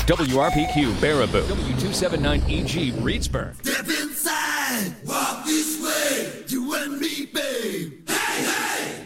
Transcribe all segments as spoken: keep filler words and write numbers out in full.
W R P Q Baraboo, W two seventy-nine E G Reedsburg. Step inside, walk this way, you and me, babe. Hey, hey!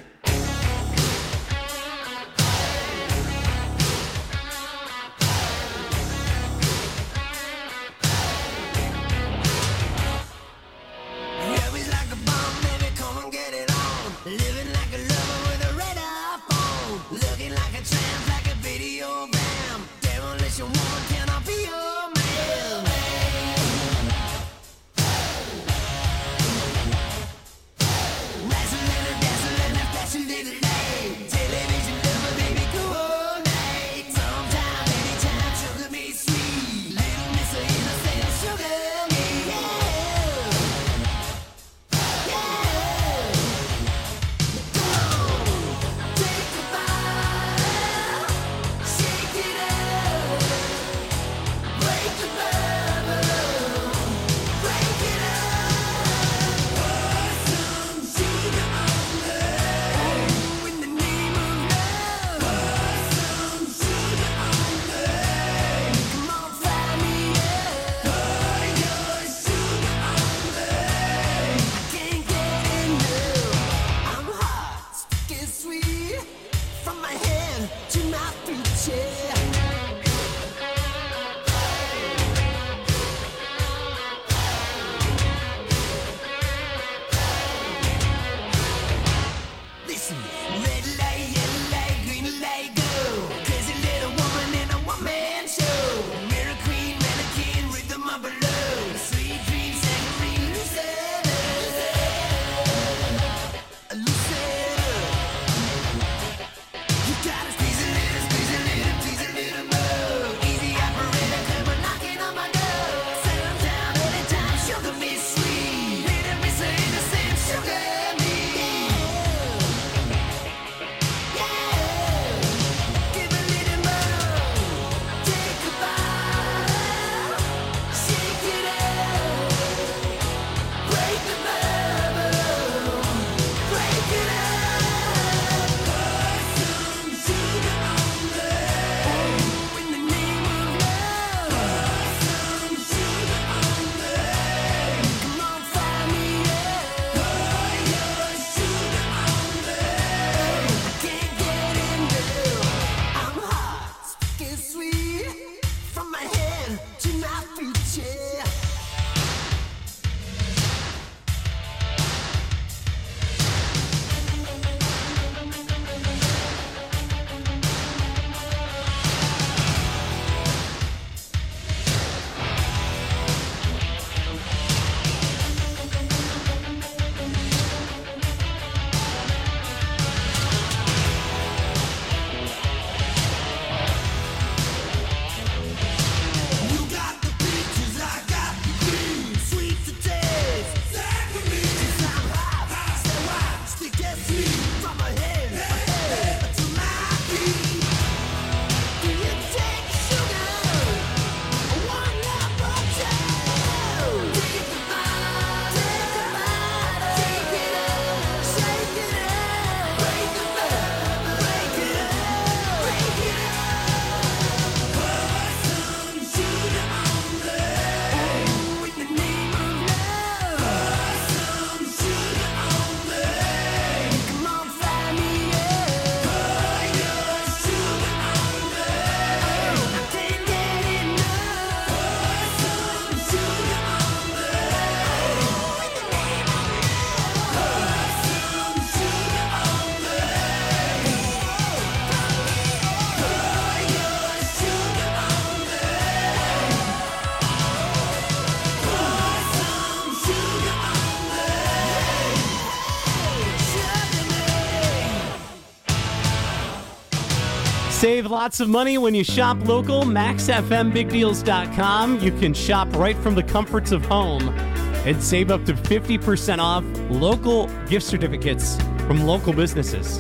Save lots of money when you shop local. max f m big deals dot com. You can shop right from the comforts of home and save up to fifty percent off local gift certificates from local businesses.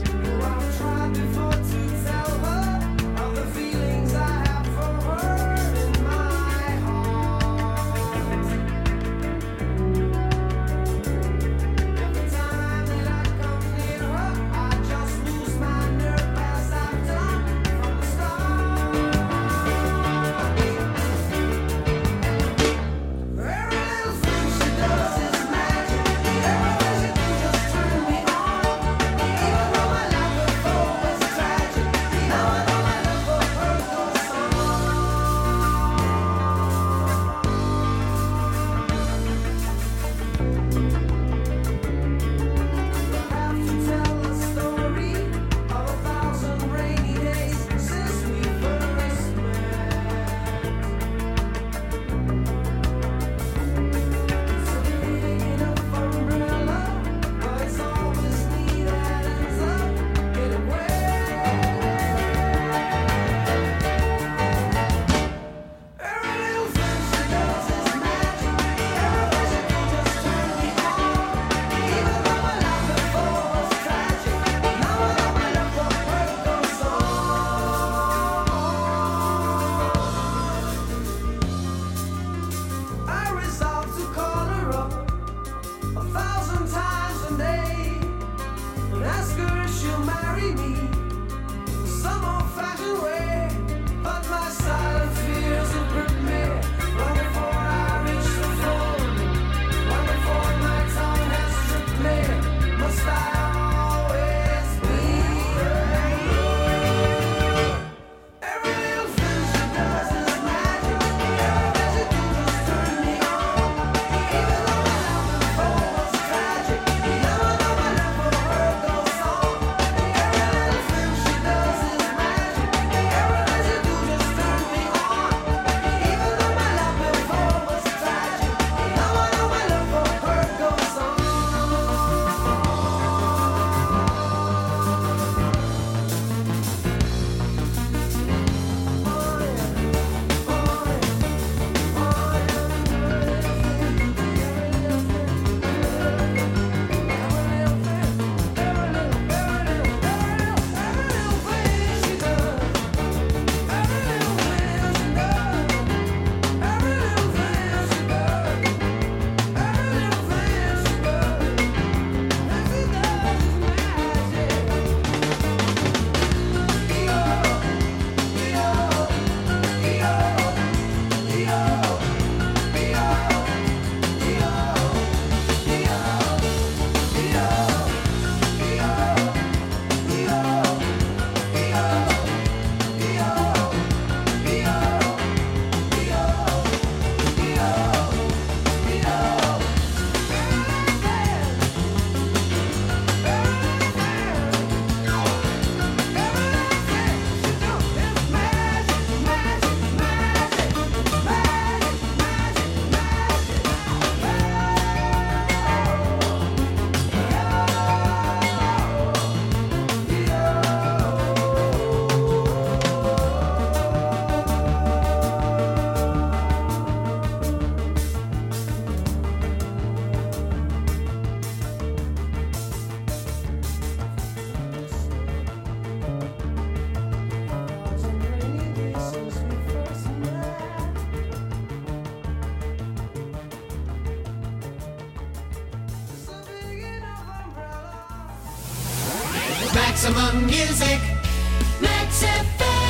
Maximum music, Max F M.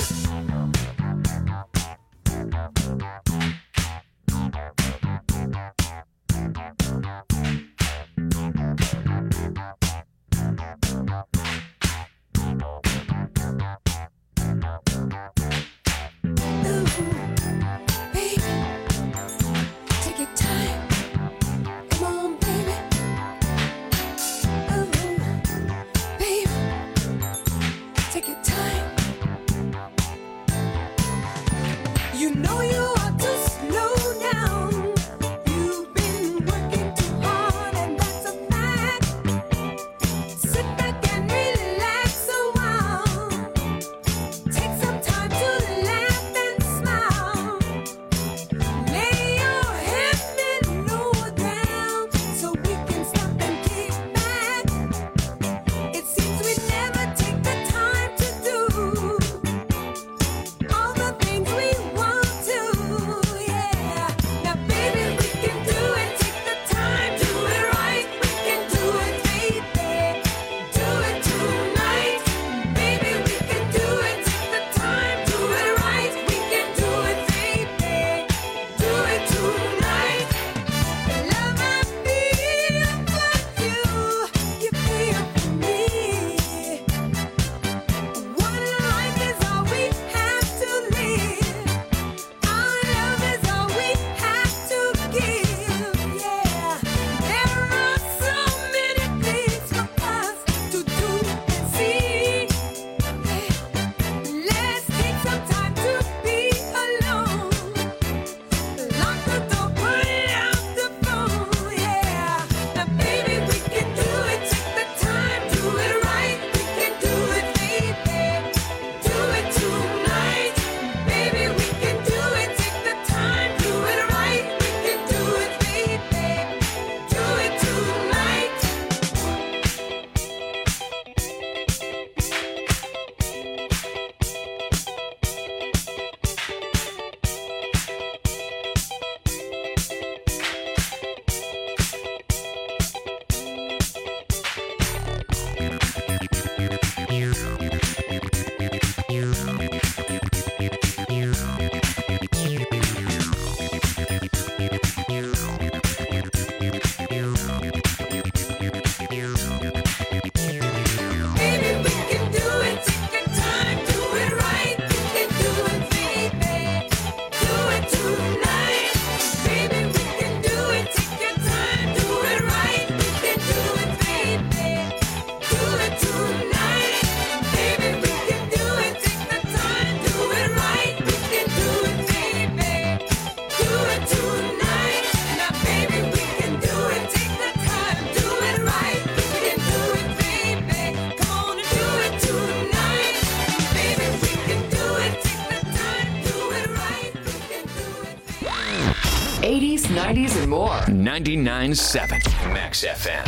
eighties, nineties, and more. ninety-nine point seven Max F M.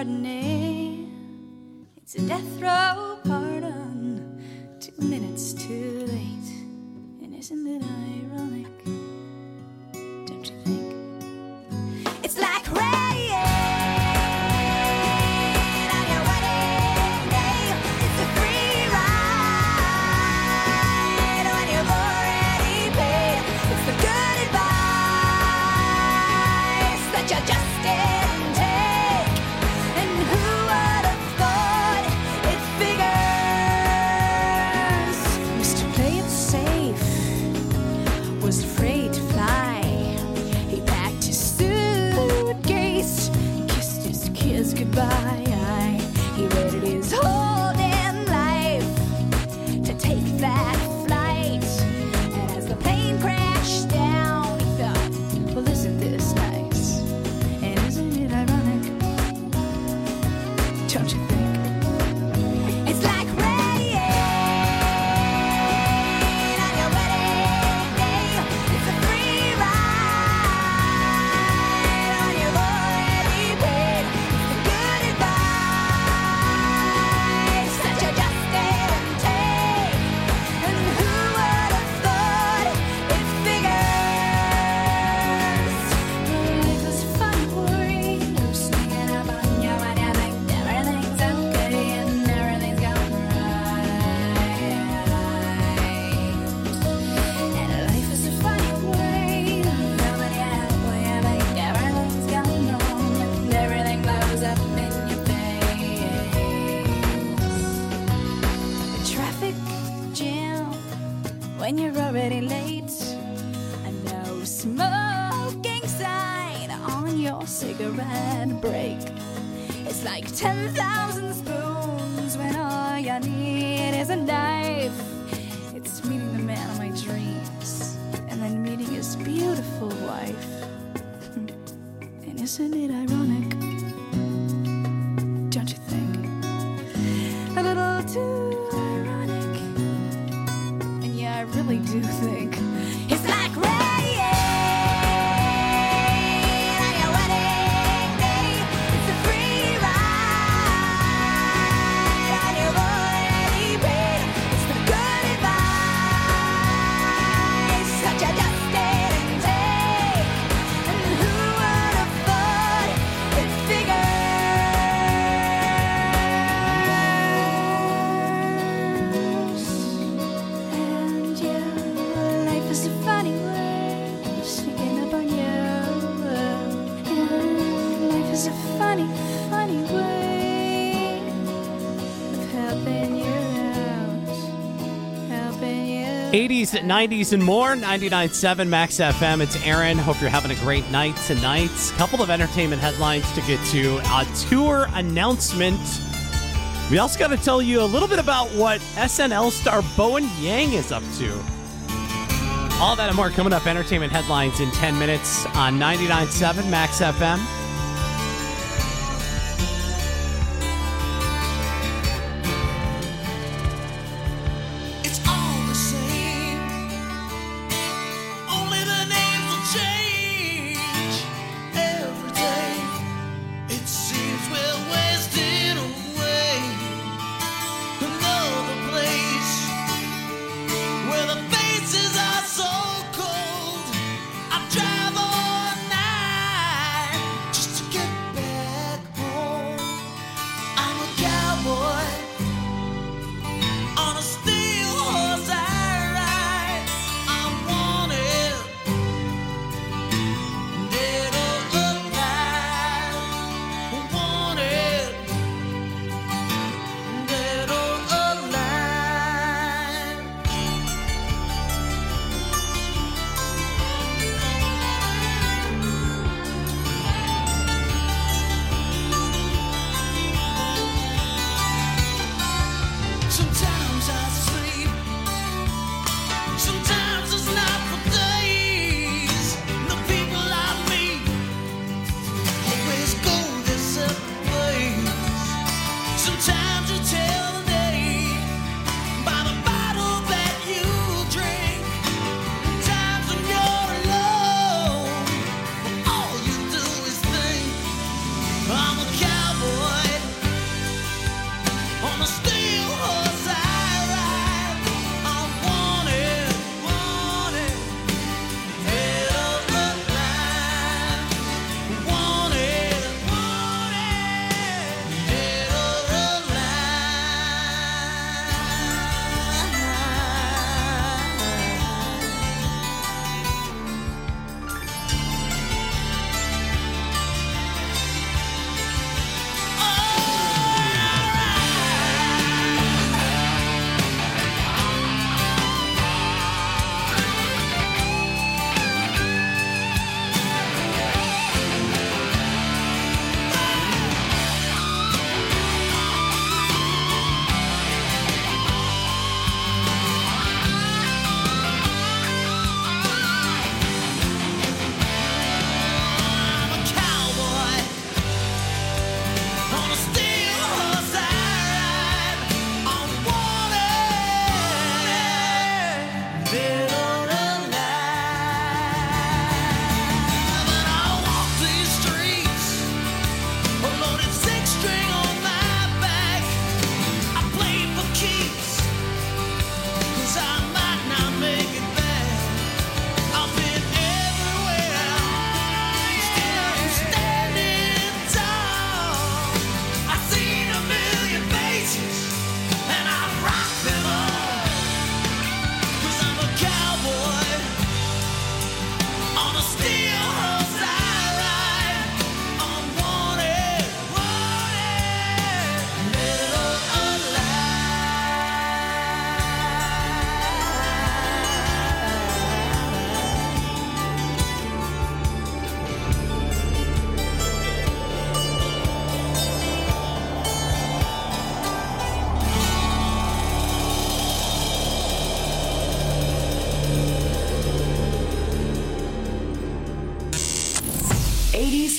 Chardonnay. It's a death row pardon, two minutes too late. And isn't it ironic? Don't you think? It's like rain on your wedding day. It's a free ride when you've already paid. It's the good advice that you just didn't take. And who would have thought it figures? Mister Play It Safe was afraid to fly. He packed his suitcase, kissed his kids goodbye. He waited his whole damn life to take that flight. And as the plane crashed down, he thought, well, isn't this nice? And isn't it ironic? Don't you think? It's like rain on your wedding day. It's a free ride when you've already paid. It's the good advice that you just didn't take. And who would have thought it figures? Life is a funny worry, sneaking up on you when you think everything's okay and everything's going right. And life is a funny way, coming out when you think everything's going wrong and everything blows up in your face. A traffic jam when you're already late. A no smoking sign on your cigarette break. It's like ten thousand spoons when all you need is a knife. It's meeting the man of my dreams and then meeting his beautiful wife. Hmm. And isn't it ironic? Don't you think? A little too ironic. And yeah, I really do think it's like rain on your wedding day. It's a free ride on your already paid. It's the good advice that you just didn't take. And who would have thought it figures? And yeah, life is a funny way, sneaking up on you. And life is a funny, funny way of helping you out, helping you. eighties, nineties, and more. ninety-nine point seven Max F M. It's Aaron. Hope you're having a great night tonight. Couple of entertainment headlines to get to. A tour announcement. We also got to tell you a little bit about what S N L star Bowen Yang is up to. All that and more coming up. Entertainment headlines in ten minutes on ninety-nine point seven Max F M. It's all the same. Only the names will change every day. It seems we're wasting away. Another place where the faces are so cold. I drive all night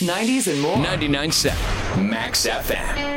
nineties, and more. ninety-nine point seven Max F M.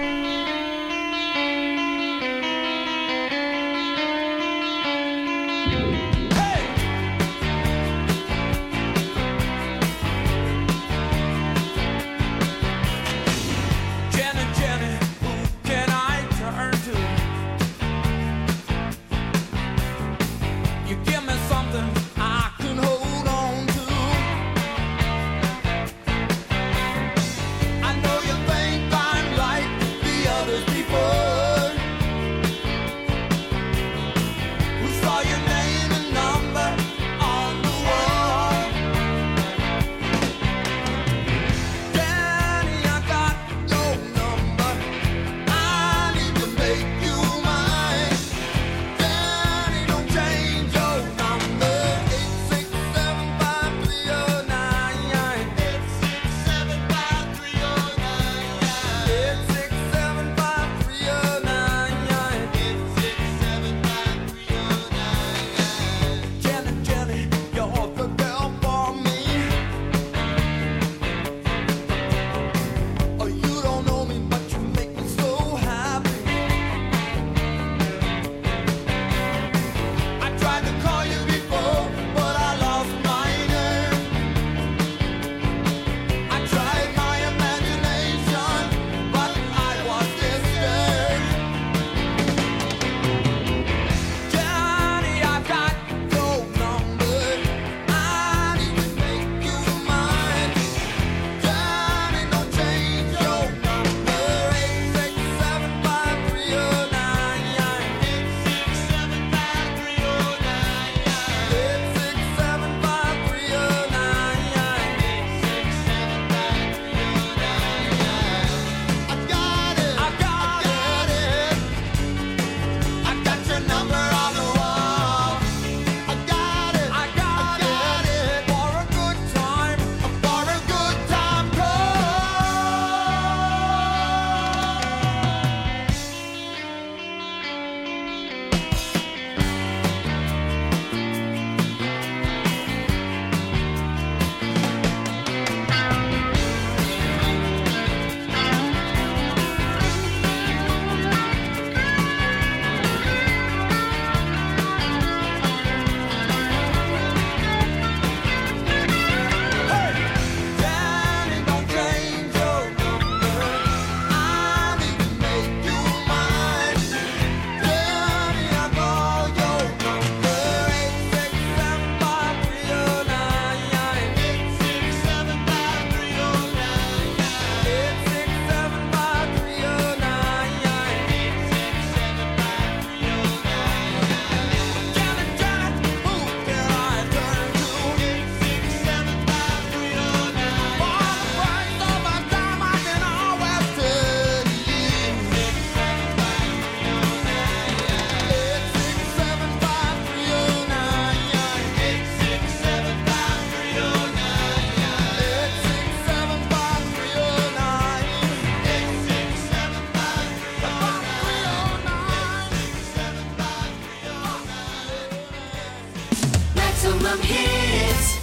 Maximum hits.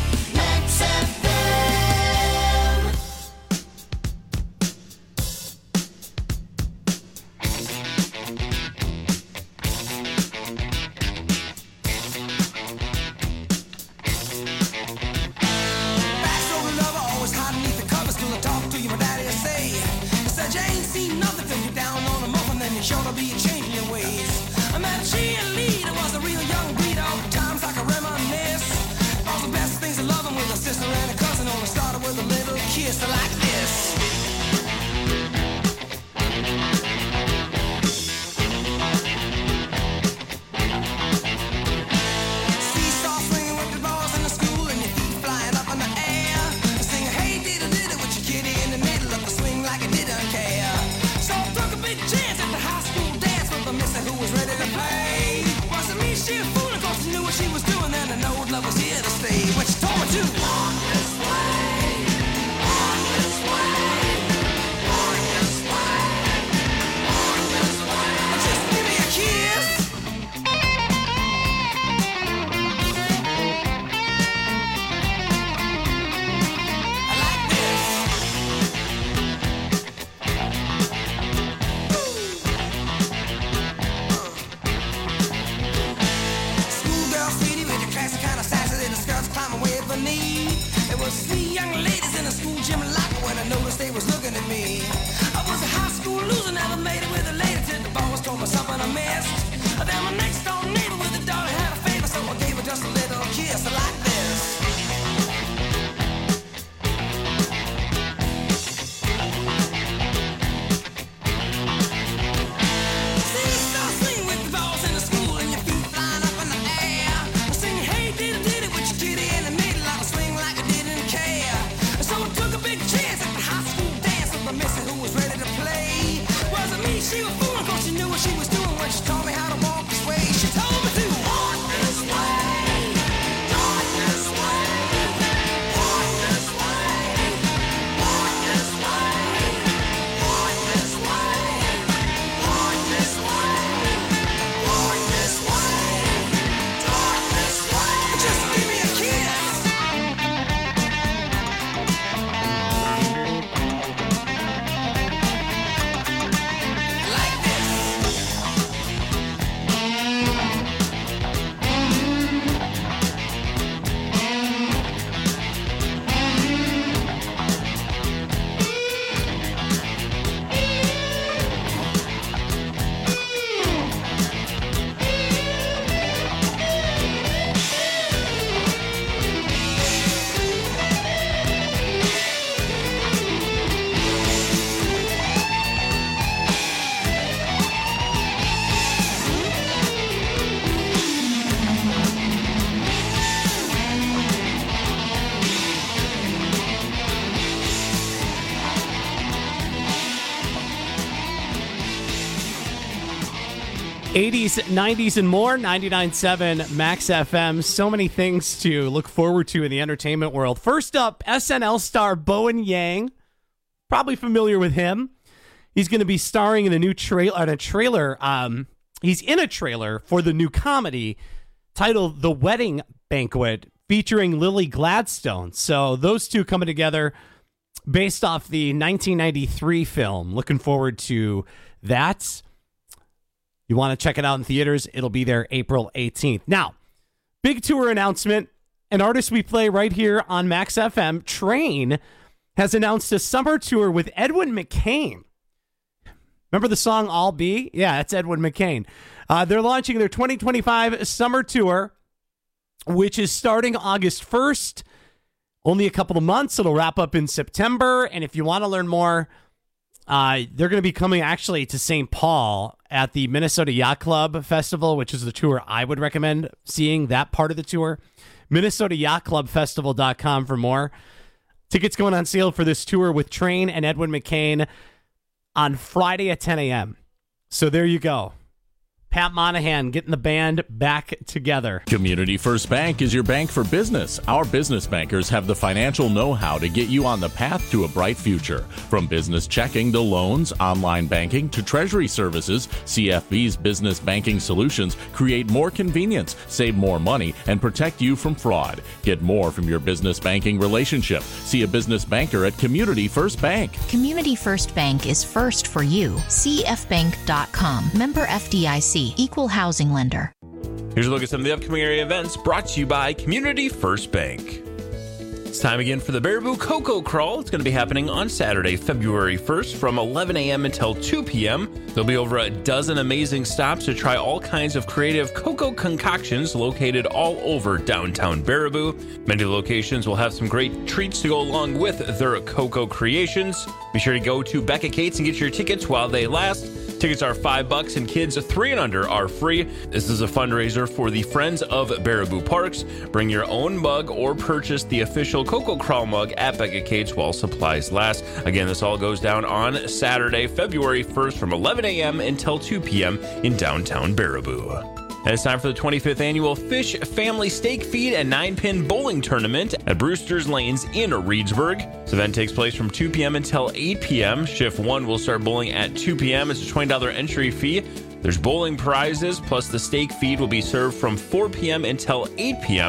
Max F M. Backstory lover, always hiding beneath the covers till I talk to you, my daddy will say. He said you ain't seen nothing till you're down on a muffin, then you're sure to be changing your ways. I met a cheerleader, was a real young breed, all the times I can reminisce. All the best things of loving with a sister and a cousin, only started with a little kiss like this. Seesaw swinging with the balls in the school and your feet flying up in the air. Singing hey diddle diddle with your kitty in the middle of the swing like it didn't care. So I took a big chance at the high school dance with the mister who was ready to play. Wasn't me, she a fool, of course she knew what she was doing, and I know love was here to stay. When she told me to on this way, on this my next door neighbor with a daughter had a favor, so I gave her just a little kiss like this. See, you start swinging with the balls in the school and your feet flying up in the air. Singing, hey, did it, did it with your kitty, and it made a lot of swing like I didn't care. So I took a big chance at the high school dance with my missy who was ready to play. Wasn't me, she was fooling, cause she knew what she was doing when she taught me how to walk this way. She told me to walk this way, walk this way, walk this way, walk this way, walk this way, walk this way, walk this way, walk this way. Just give me a kiss. Like this. eighties, nineties, and more. ninety-nine point seven Max F M. So many things to look forward to in the entertainment world. First up, S N L star Bowen Yang. Probably familiar with him. He's going to be starring in a new trailer. A trailer. Um, he's in a trailer for the new comedy titled The Wedding Banquet, featuring Lily Gladstone. So those two coming together based off the nineteen ninety-three film. Looking forward to that. You want to check it out in theaters, it'll be there April eighteenth. Now, big tour announcement. An artist we play right here on Max F M, Train, has announced a summer tour with Edwin McCain. Remember the song I'll Be? Yeah, that's Edwin McCain. Uh, they're launching their twenty twenty-five summer tour, which is starting August first. Only a couple of months. It'll wrap up in September. And if you want to learn more, uh, they're going to be coming actually to Saint Paul at the Minnesota Yacht Club Festival, which is the tour I would recommend seeing, that part of the tour. Minnesota Yacht Club Festival dot com for more. Tickets going on sale for this tour with Train and Edwin McCain on Friday at ten a.m. So there you go. Pat Monahan getting the band back together. Community First Bank is your bank for business. Our business bankers have the financial know-how to get you on the path to a bright future. From business checking to loans, online banking to treasury services, C F B's business banking solutions create more convenience, save more money, and protect you from fraud. Get more from your business banking relationship. See a business banker at Community First Bank. Community First Bank is first for you. C F bank dot com. Member F D I C. Equal housing lender. Here's a look at some of the upcoming area events brought to you by Community First Bank. It's time again for the Baraboo Cocoa Crawl. It's going to be happening on Saturday, February first from eleven a.m. until two p.m. There'll be over a dozen amazing stops to try all kinds of creative cocoa concoctions located all over downtown Baraboo. Many of the locations will have some great treats to go along with their cocoa creations. Be sure to go to Becca Cates and get your tickets while they last. Tickets are five bucks and kids three and under are free. This is a fundraiser for the Friends of Baraboo Parks. Bring your own mug or purchase the official Cocoa Crawl mug at Becca Cates while supplies last. Again, this all goes down on Saturday, February first from eleven a.m. until two p.m. in downtown Baraboo. And it's time for the twenty-fifth annual Fish Family Steak Feed and nine-pin bowling tournament at Brewster's Lanes in Reedsburg. This event takes place from two p.m. until eight p.m. Shift one will start bowling at two p.m. It's a twenty dollars entry fee. There's bowling prizes, plus the steak feed will be served from four p.m. until eight p.m.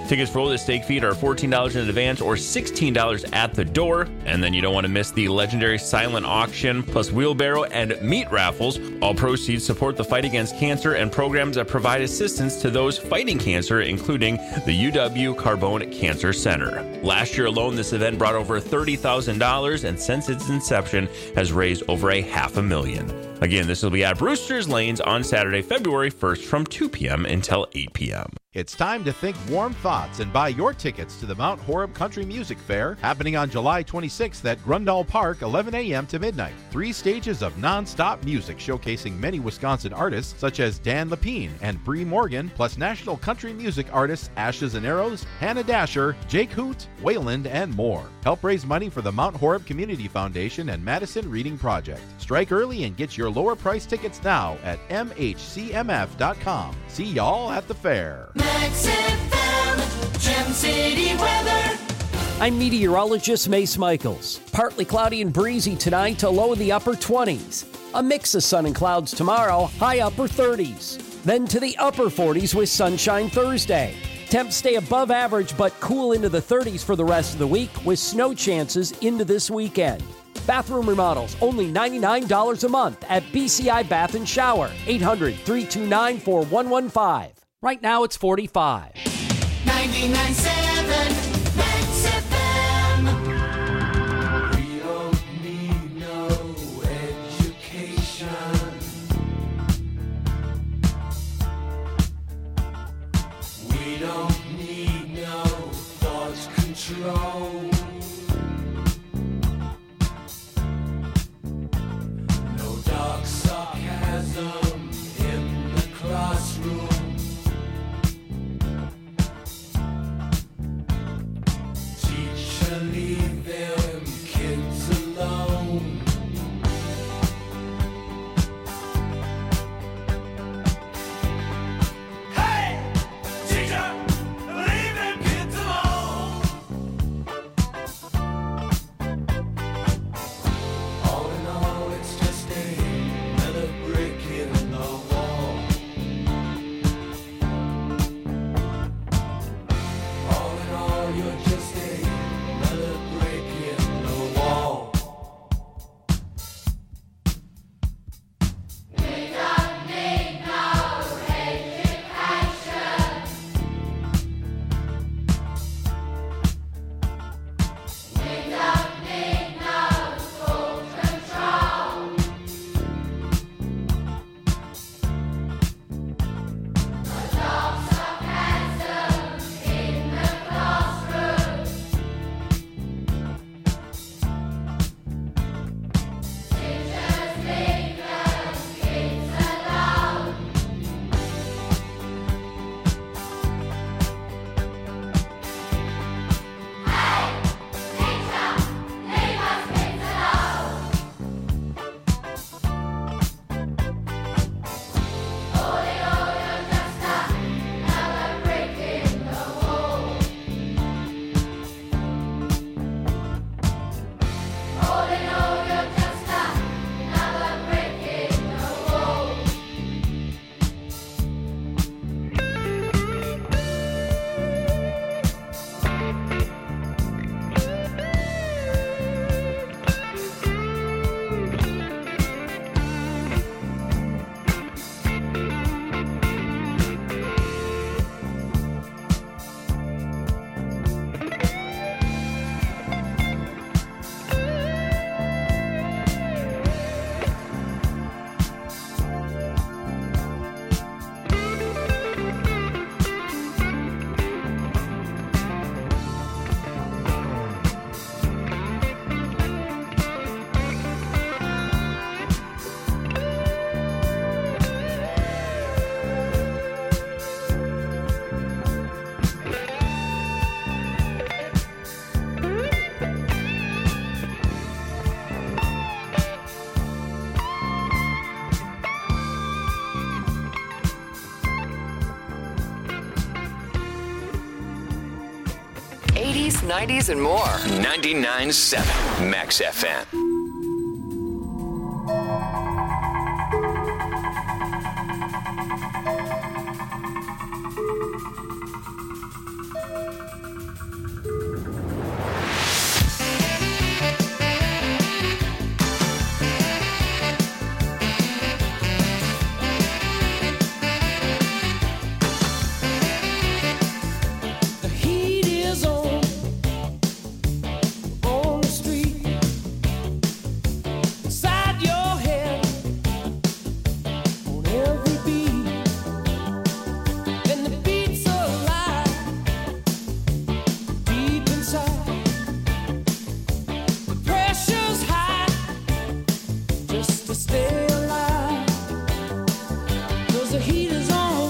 Tickets for the steak feed are fourteen dollars in advance or sixteen dollars at the door. And then you don't want to miss the legendary silent auction, plus wheelbarrow and meat raffles. All proceeds support the fight against cancer and programs that provide assistance to those fighting cancer, including the U W Carbone Cancer Center. Last year alone, this event brought over thirty thousand dollars, and since its inception has raised over a half a million. Again, this will be at Brewster's Lanes on Saturday, February first from two p.m. until eight p.m. It's time to think warm thoughts and buy your tickets to the Mount Horeb Country Music Fair, happening on July twenty-sixth at Grundall Park, eleven a.m. to midnight. Three stages of non-stop music showcasing many Wisconsin artists such as Dan Lepine and Bree Morgan, plus national country music artists Ashes and Arrows, Hannah Dasher, Jake Hoot, Wayland, and more. Help raise money for the Mount Horeb Community Foundation and Madison Reading Project. Strike early and get your lower price tickets now at m h c m f dot com. See y'all at the fair. Max F M, Gem City weather. I'm meteorologist Mace Michaels. Partly cloudy and breezy tonight to low in the upper twenties. A mix of sun and clouds tomorrow, high upper thirties. Then to the upper forties with sunshine Thursday. Temps stay above average but cool into the thirties for the rest of the week with snow chances into this weekend. Bathroom remodels only ninety-nine dollars a month at B C I Bath and Shower. eight hundred, three two nine, four one one five. Right now it's forty-five. ninety-nine point seven Max F M. We don't need no education. We don't need no thought control. No dark sarcasm in the classroom. Leave them kids alone. Hey, teacher, leave them kids alone. All in all, it's just another brick in the wall. All in all, you're just a eighties, nineties, and more. ninety-nine point seven Max F M. just to stay alive. 'Cause the heat is on.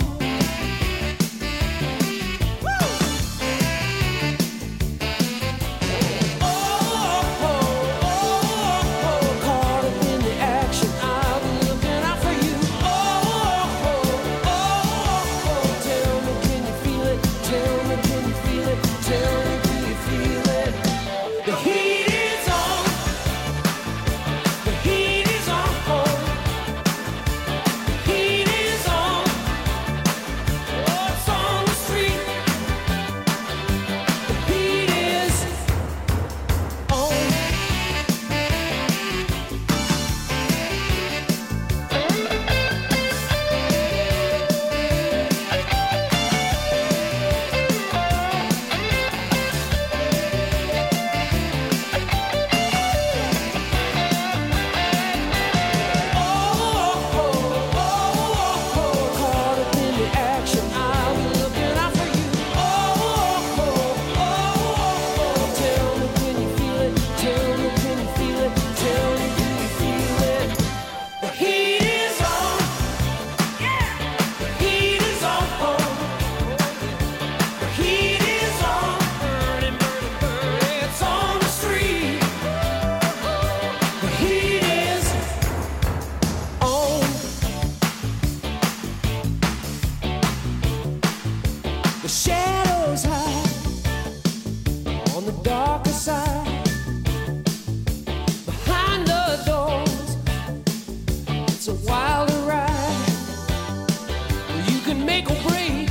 The shadows hide on the darker side. Behind the doors, it's a wilder ride. You can make or break,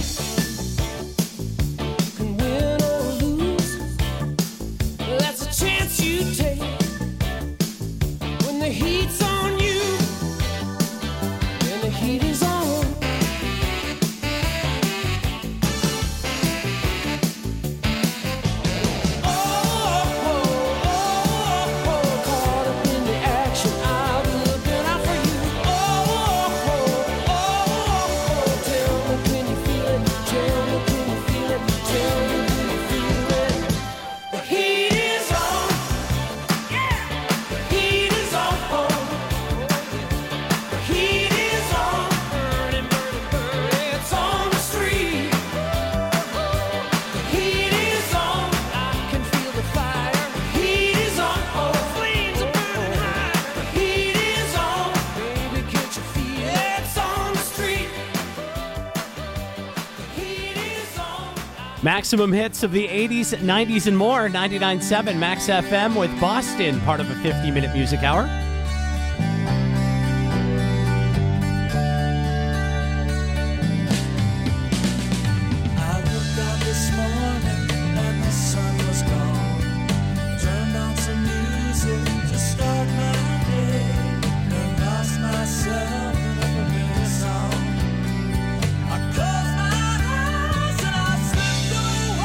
can win or lose. That's a chance you take when the heat's on you, and the heat is on. Maximum hits of the eighties, nineties, and more. ninety-nine point seven Max F M with Boston, part of a fifty-minute music hour. I woke up this morning and the sun was gone. Turned on some music to start my day, and lost myself in a familiar song. I closed my eyes and I slipped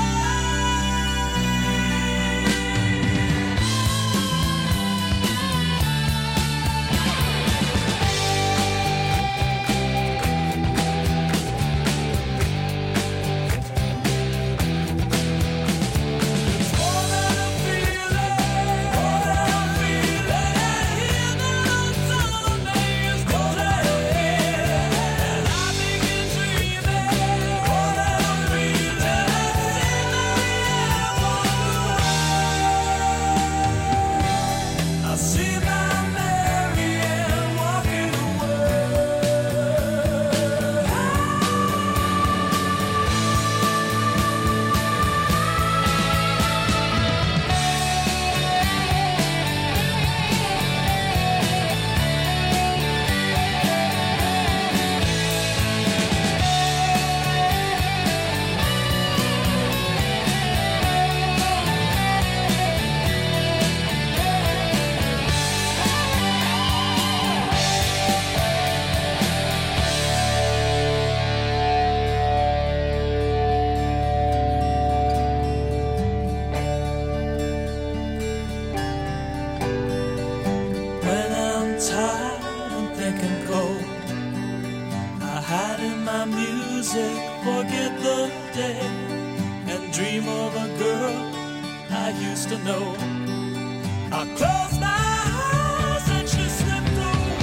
forget the day and dream of a girl I used to know. I closed my eyes and she slipped away.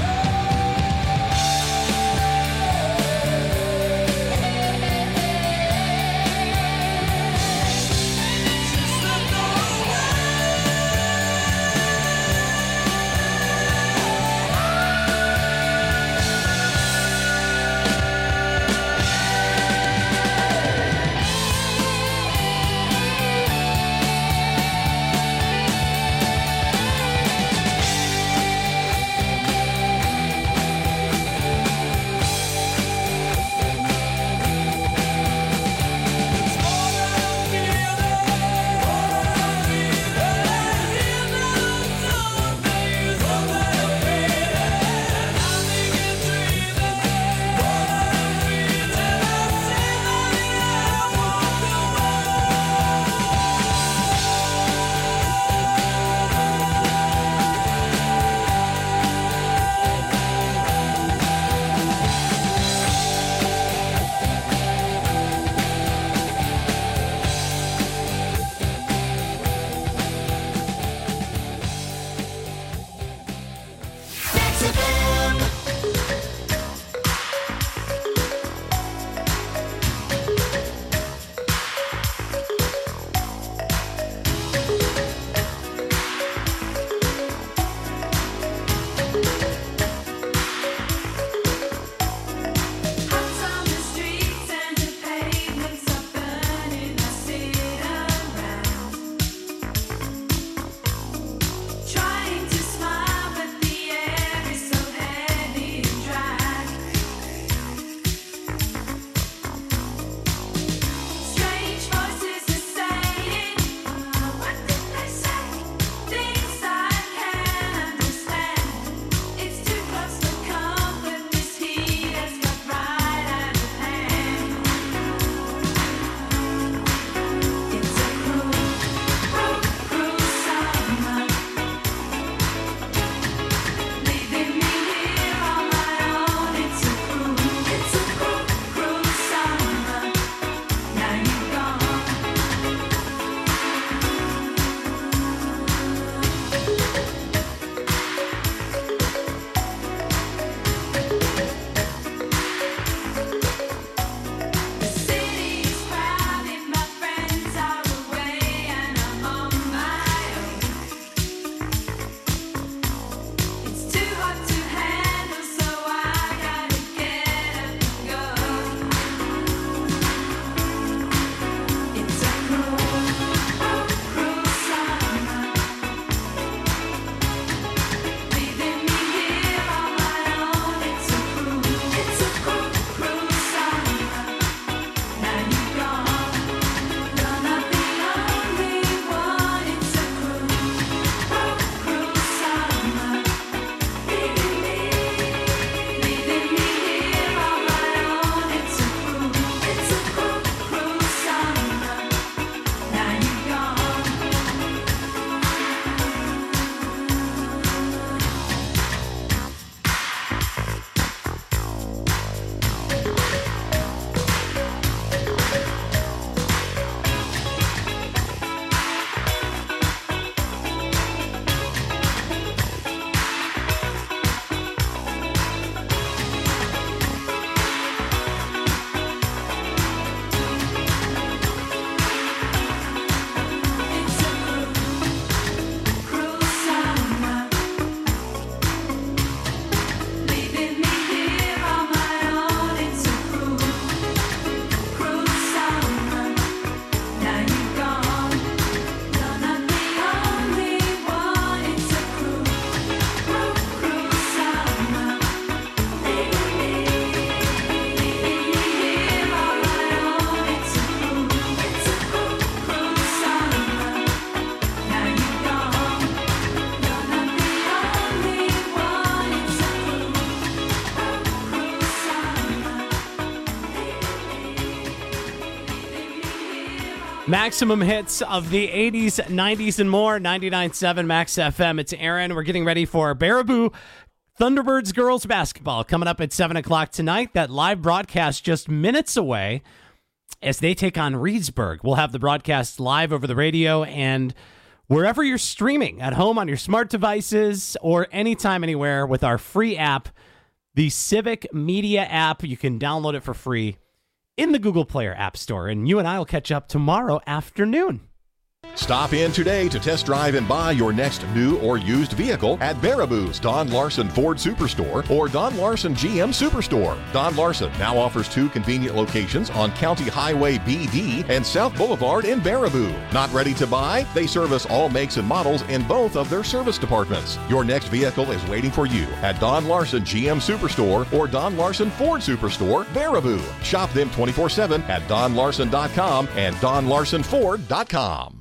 Maximum hits of the eighties, nineties, and more. ninety-nine point seven Max F M. It's Aaron. We're getting ready for Baraboo Thunderbirds girls basketball coming up at seven o'clock tonight. That live broadcast just minutes away as they take on Reedsburg. We'll have the broadcast live over the radio and wherever you're streaming, at home on your smart devices or anytime, anywhere with our free app, the Civic Media app. You can download it for free in the Google Play or App Store. And you and I will catch up tomorrow afternoon. Stop in today to test drive and buy your next new or used vehicle at Baraboo's Don Larson Ford Superstore or Don Larson G M Superstore. Don Larson now offers two convenient locations on County Highway B D and South Boulevard in Baraboo. Not ready to buy? They service all makes and models in both of their service departments. Your next vehicle is waiting for you at Don Larson G M Superstore or Don Larson Ford Superstore, Baraboo. Shop them twenty-four seven at don larson dot com and don larson ford dot com.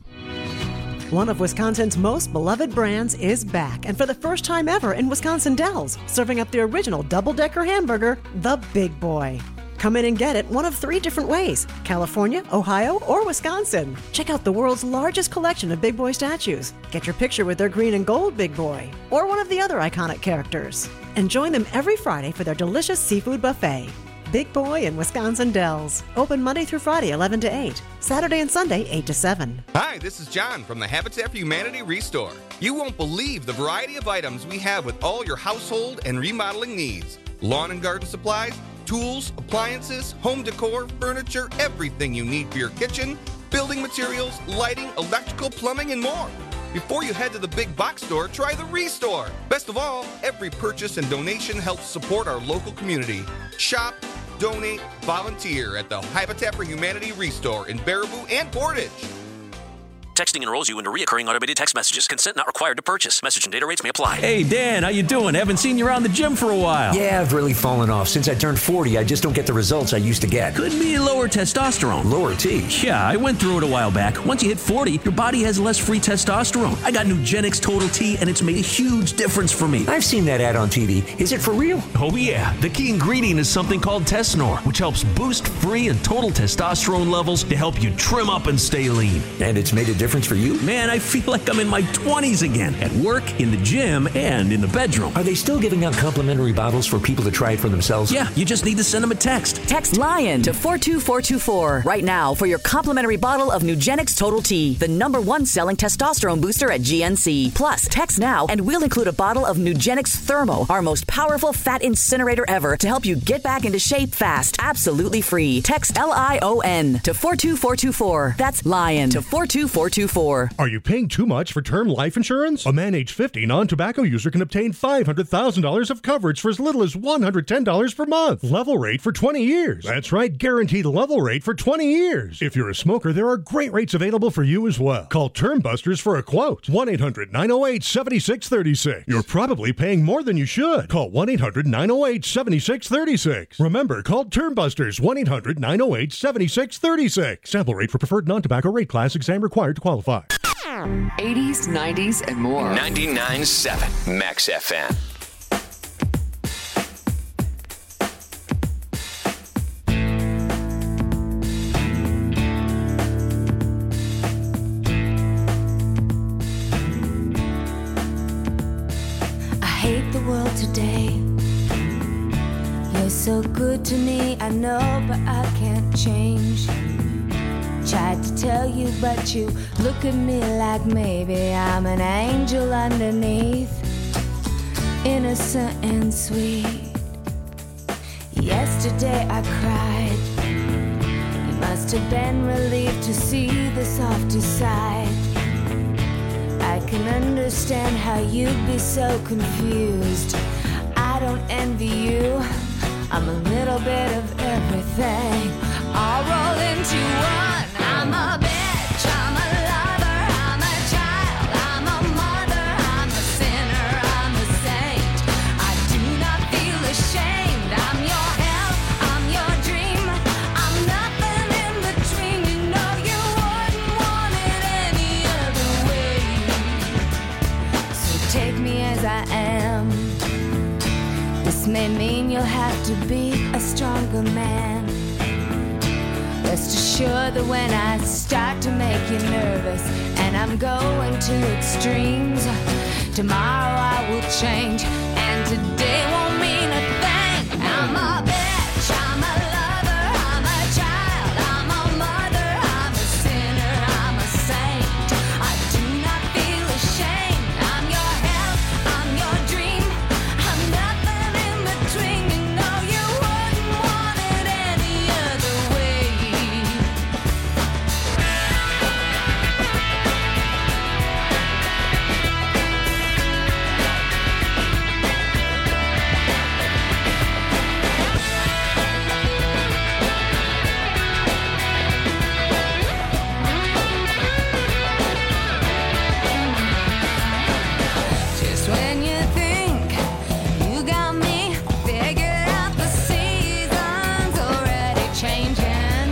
One of Wisconsin's most beloved brands is back, and for the first time ever in Wisconsin Dells, serving up the original double-decker hamburger, the Big Boy. Come in and get it one of three different ways: California, Ohio, or Wisconsin. Check out the world's largest collection of Big Boy statues. Get your picture with their green and gold Big Boy, or one of the other iconic characters. And join them every Friday for their delicious seafood buffet. Big Boy in Wisconsin Dells. Open Monday through Friday, eleven to eight. Saturday and Sunday, eight to seven. Hi, this is John from the Habitat for Humanity Restore. You won't believe the variety of items we have with all your household and remodeling needs. Lawn and garden supplies, tools, appliances, home decor, furniture, everything you need for your kitchen, building materials, lighting, electrical, plumbing, and more. Before you head to the big box store, try the Restore. Best of all, every purchase and donation helps support our local community. Shop, donate, volunteer at the Habitat for Humanity Restore in Baraboo and Portage. Texting enrolls you into recurring automated text messages. Consent not required to purchase. Message and data rates may apply. Hey, Dan, how you doing? Haven't seen you around the gym for a while. Yeah, I've really fallen off. Since I turned forty, I just don't get the results I used to get. Could be lower testosterone. Lower T? Yeah, I went through it a while back. Once you hit forty, your body has less free testosterone. I got Nugenix Total T, and it's made a huge difference for me. I've seen that ad on T V. Is it for real? Oh, yeah. The key ingredient is something called Tesnor, which helps boost free and total testosterone levels to help you trim up and stay lean. And it's made a difference for you? Man, I feel like I'm in my twenties again, at work, in the gym, and in the bedroom. Are they still giving out complimentary bottles for people to try it for themselves? Yeah, you just need to send them a text. Text LION to four two four two four right now for your complimentary bottle of Nugenix Total T, the number one selling testosterone booster at G N C. Plus, text now and we'll include a bottle of Nugenix Thermo, our most powerful fat incinerator ever, to help you get back into shape fast, absolutely free. Text L I O N to four two four two four. That's LION to four two four two four. Are you paying too much for term life insurance? A man age fifty non-tobacco user can obtain five hundred thousand dollars of coverage for as little as one hundred ten dollars per month. Level rate for twenty years. That's right, guaranteed level rate for twenty years. If you're a smoker, there are great rates available for you as well. Call Term Busters for a quote. one eight hundred nine oh eight seven six three six. You're probably paying more than you should. Call one eight hundred nine oh eight seven six three six. Remember, call Term Busters one eight hundred nine oh eight seven six three six. Sample rate for preferred non-tobacco rate class. Exam required to qualify. eighties, nineties, and more. ninety-nine point seven Max F M. I hate the world today. You're so good to me, I know, but I can't change. Tried to tell you, but you look at me like maybe I'm an angel underneath, innocent and sweet. Yesterday I cried. You must have been relieved to see the softer side. I can understand how you'd be so confused. I don't envy you. I'm a little bit of everything, all rolled into one. I'm a bitch, I'm a lover, I'm a child, I'm a mother, I'm a sinner, I'm a saint. I do not feel ashamed. I'm your hell, I'm your dream. I'm nothing in between. You know you wouldn't want it any other way. So take me as I am. This may mean you'll have to be a stronger man. Rest assured that when I start to make you nervous and I'm going to extremes, tomorrow I will change and today won't mean a thing. I'm a bitch, I'm a lover, I'm a child, I'm a mother, I'm a sinner, I'm a saint. I do not feel ashamed. I'm your hell, I'm your dream, I'm nothing in between. You know you wouldn't want it any other way. Just when you think you got me figured out, the season's already changing.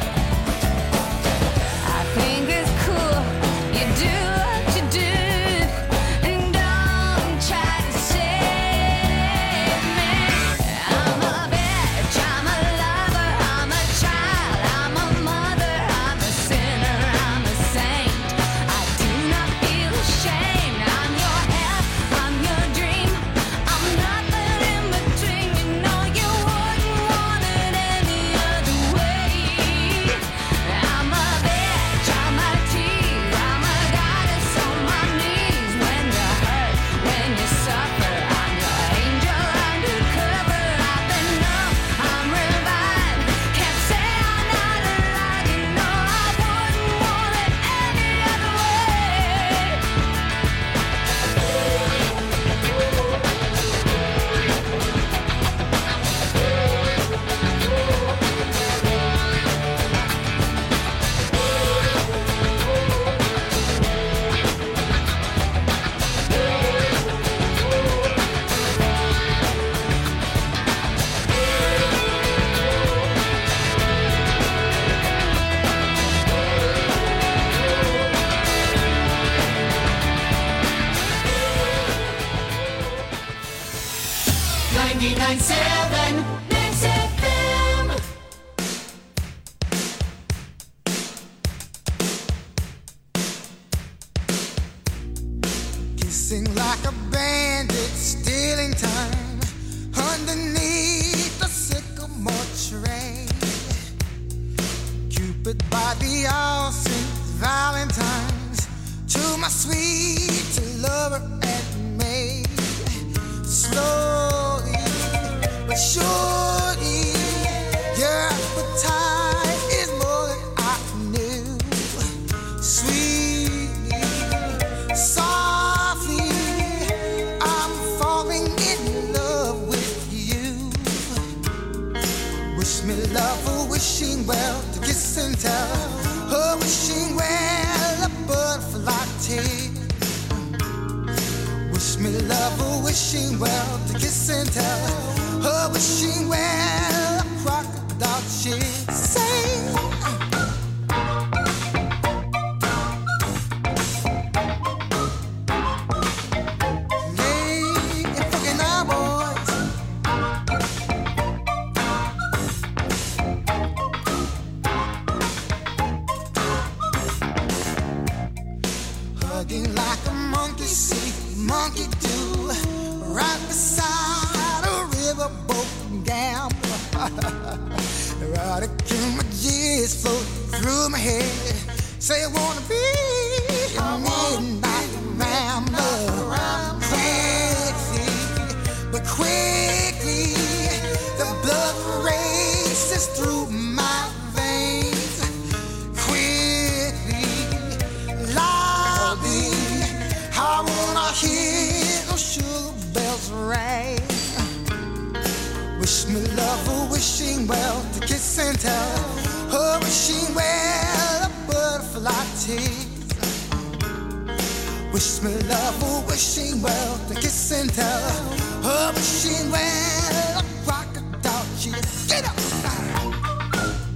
I think it's cool you do what you do, and don't try to save me. I'm a bitch, I'm a lover, I'm a child, I'm a mother, I'm a sinner, I'm a saint. I do not feel ashamed. I'm your hell, I'm your dream, I'm nothing in between. You know you wouldn't want it any other way. I'm a bitch, I'm a tease, I'm a goddess on my knees. When you hurt, when you suffer, I'm your angel undercover. I've been numb, I'm revived, can't say I'm not alive. You know I wouldn't want it any other way. ninety-nine seven Mix F M. Kissing like a bandit, stealing time underneath the sycamore tree. Cupid by the all Saint Valentine's, to my sweet lover and maid. Slowly but surely, your appetite is more than I knew. Sweetly, softly, I'm falling in love with you. Wish me love, oh, wishing well, to kiss and tell. Oh, wishing well, a butterfly tale. Wish me love, oh, wishing well, to kiss and tell. Oh, wishing well, a crocodile she'd say. Hey, and fucking our boys. Hugging like a monkey see, monkey do, right beside a riverboat gambler. Right again, my G's float through my head. Say I wanna be a midnight rambler. Quickly, but quickly, the blood races through my veins. Quickly, loudly, I wanna hear those sugar bells ring. Wish me love, oh, wishing well, to kiss and tell. Oh, wishing well, a butterfly tease. Wish me love, oh, wishing well, to kiss and tell. Oh, wishing well.